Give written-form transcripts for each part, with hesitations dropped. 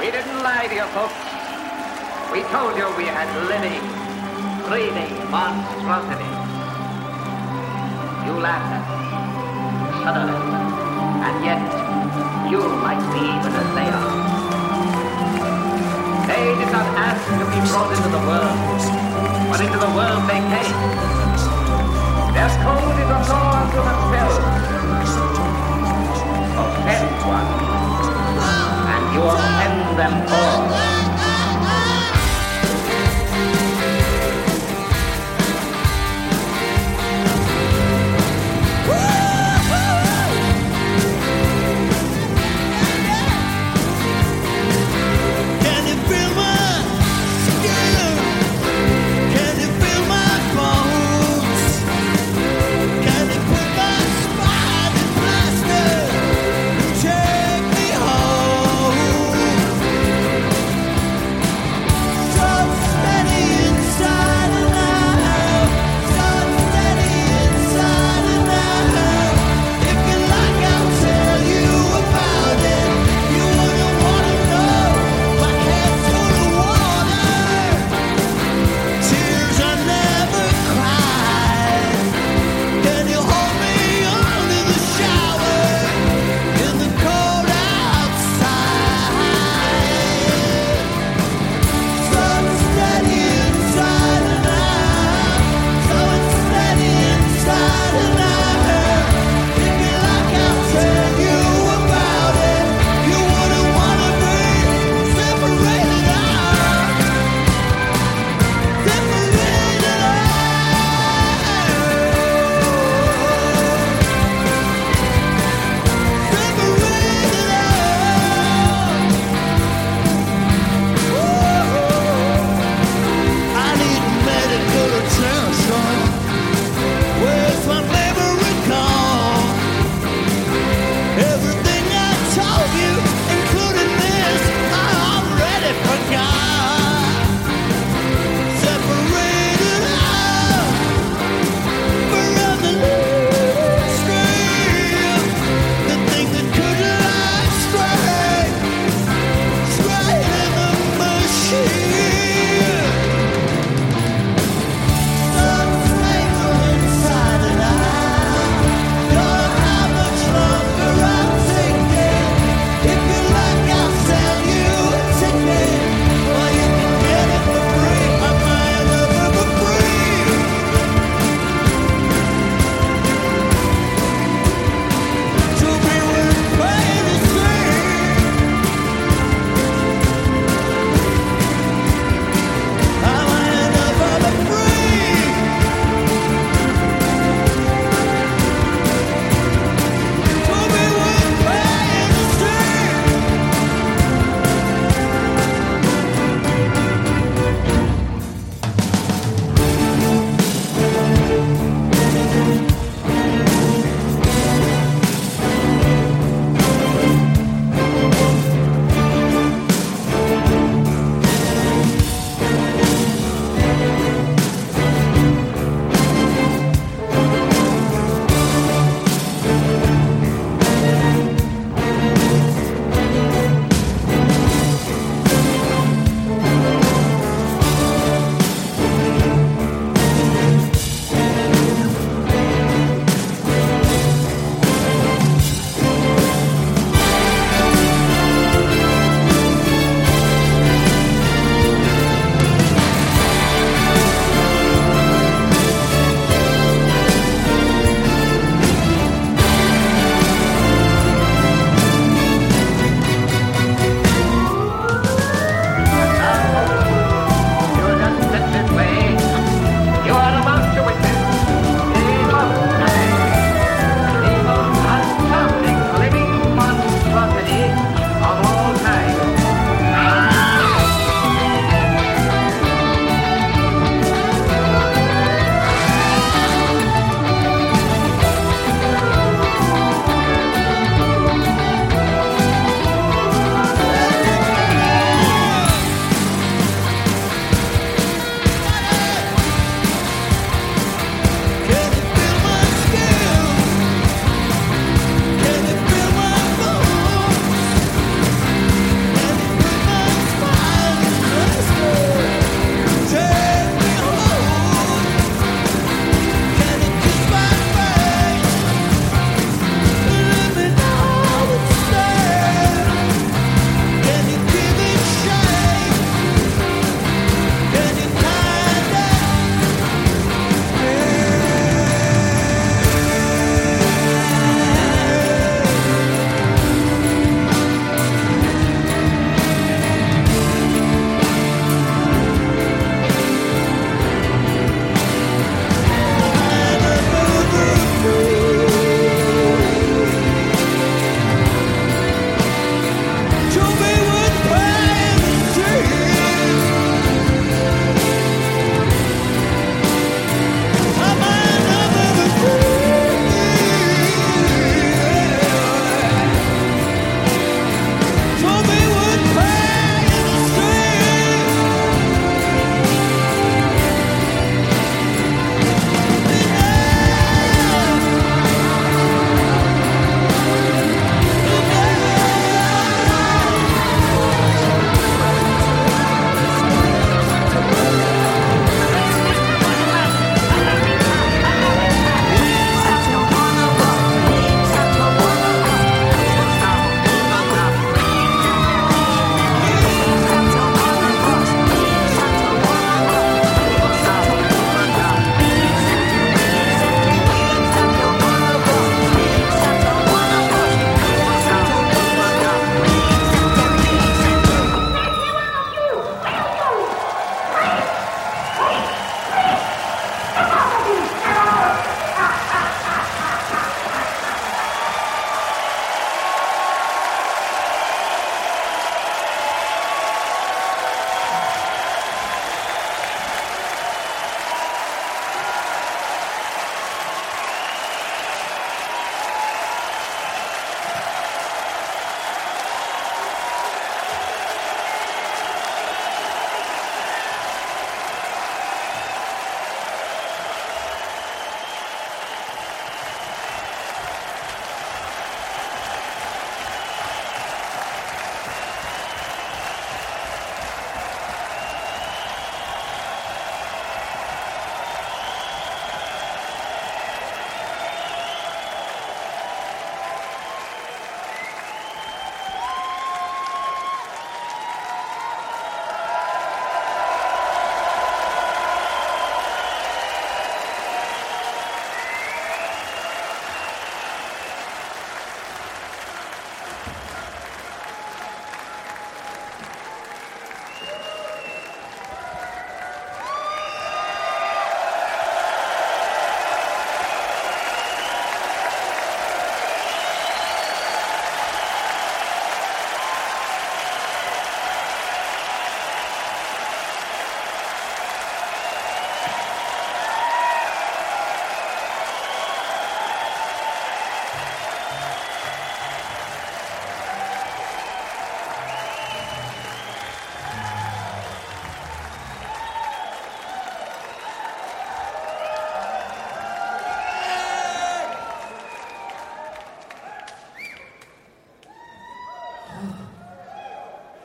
We didn't lie to you folks. We told you we had living, breathing monstrosities. You laughed at them, shuddered at them, and yet you might be even as they are. They did not ask to be brought into the world, but into the world they came. Their code is a law unto themselves. Offend one, and you offend them all.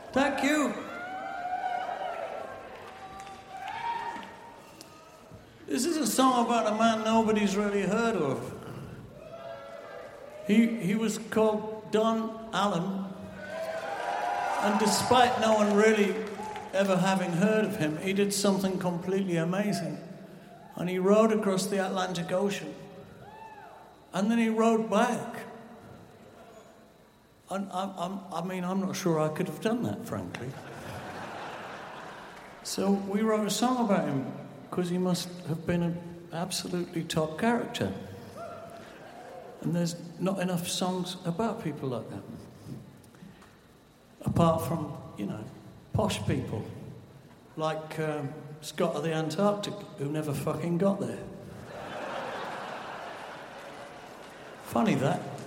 Thank you. This is a song about a man nobody's really heard of. He was called Don Allen, and despite no one really ever having heard of him, he did something completely amazing. And he rowed across the Atlantic Ocean. And then he rowed back. And I'm not sure I could have done that, frankly. So we wrote a song about him, because he must have been an absolutely top character. And there's not enough songs about people like that. Apart from, posh people. Like Scott of the Antarctic, who never fucking got there. Funny that.